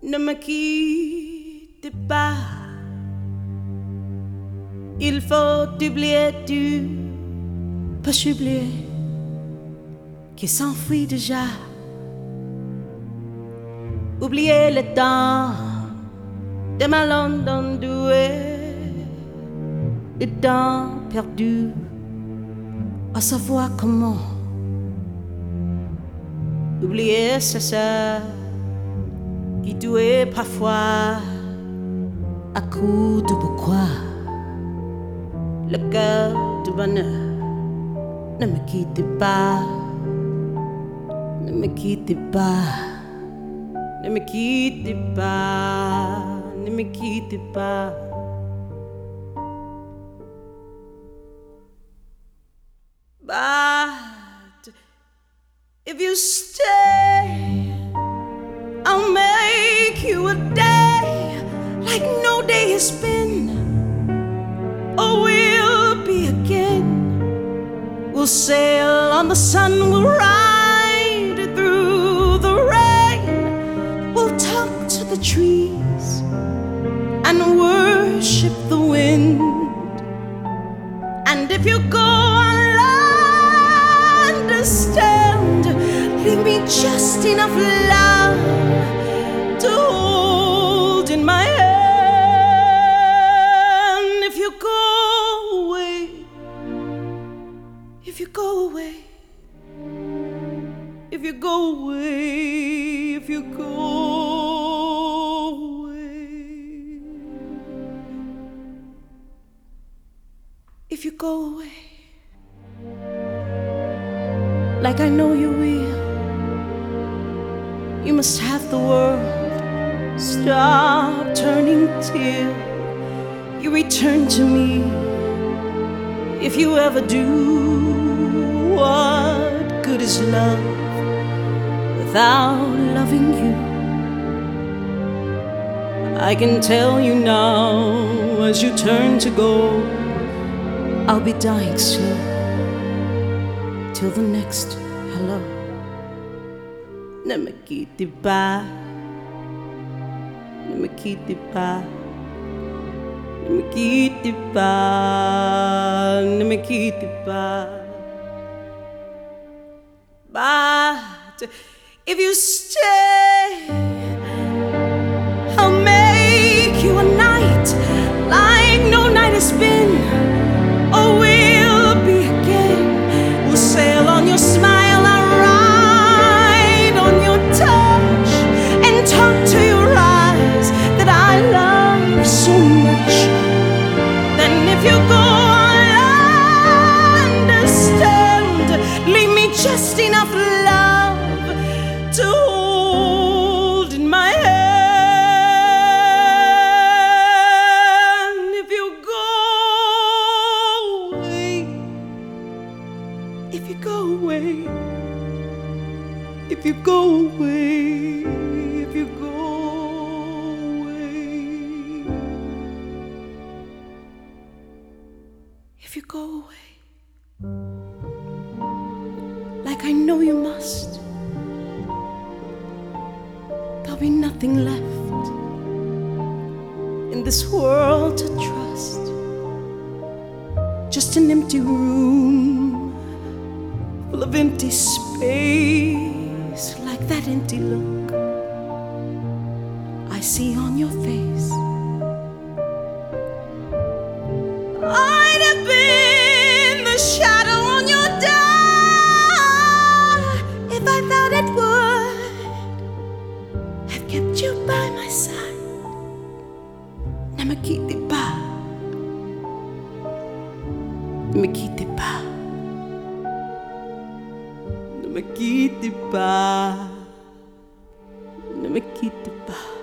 Ne me quitte pas. Il faut oublier, tu peux oublier qui s'enfuit déjà. Oublier le temps de ma London douée, le temps perdu à savoir comment. Oublier c'est ça qui tuait parfois à coup de pourquoi. Le cœur du bonheur, ne me quitte pas, ne me quitte pas, ne me quitte pas, ne me quitte pas. But if you stay, I'll make you a day like no day has been. Oh, we'll be again. We'll sail on the sun, we'll ride through the rain. We'll talk to the trees and worship the wind. And if you go, I'll understand. Leave me just enough love to hold in my hand. If you go away, if you go away, if you go away, if you go away, like I know you will, you must have the world stop turning till you return to me. If you ever do, what good is love without loving you? I can tell you now, as you turn to go, I'll be dying slow till the next hello. Ne me quitte pas, ne me quitte pas, ne me quitte pas, ne me quitte pas. But if you stay, I'll make you a night like no night has been. Oh, we'll be again. We'll sail on your smile, I'll ride on your touch and talk to your eyes that I love so much. Then if you go, I'll understand. Leave me just enough love to hold in my hand. If you go away, if you go away, if you go away, if you go away, if you go away, like I know you must, there'll be nothing left in this world to trust. Just an empty room full of empty space, like that empty look I see on your face. I'd have been the shadow on your door if I thought it would have kept you by my side. Ne me quitte pas, ne me quitte pas, ne me quitte pas, ne me quitte pas.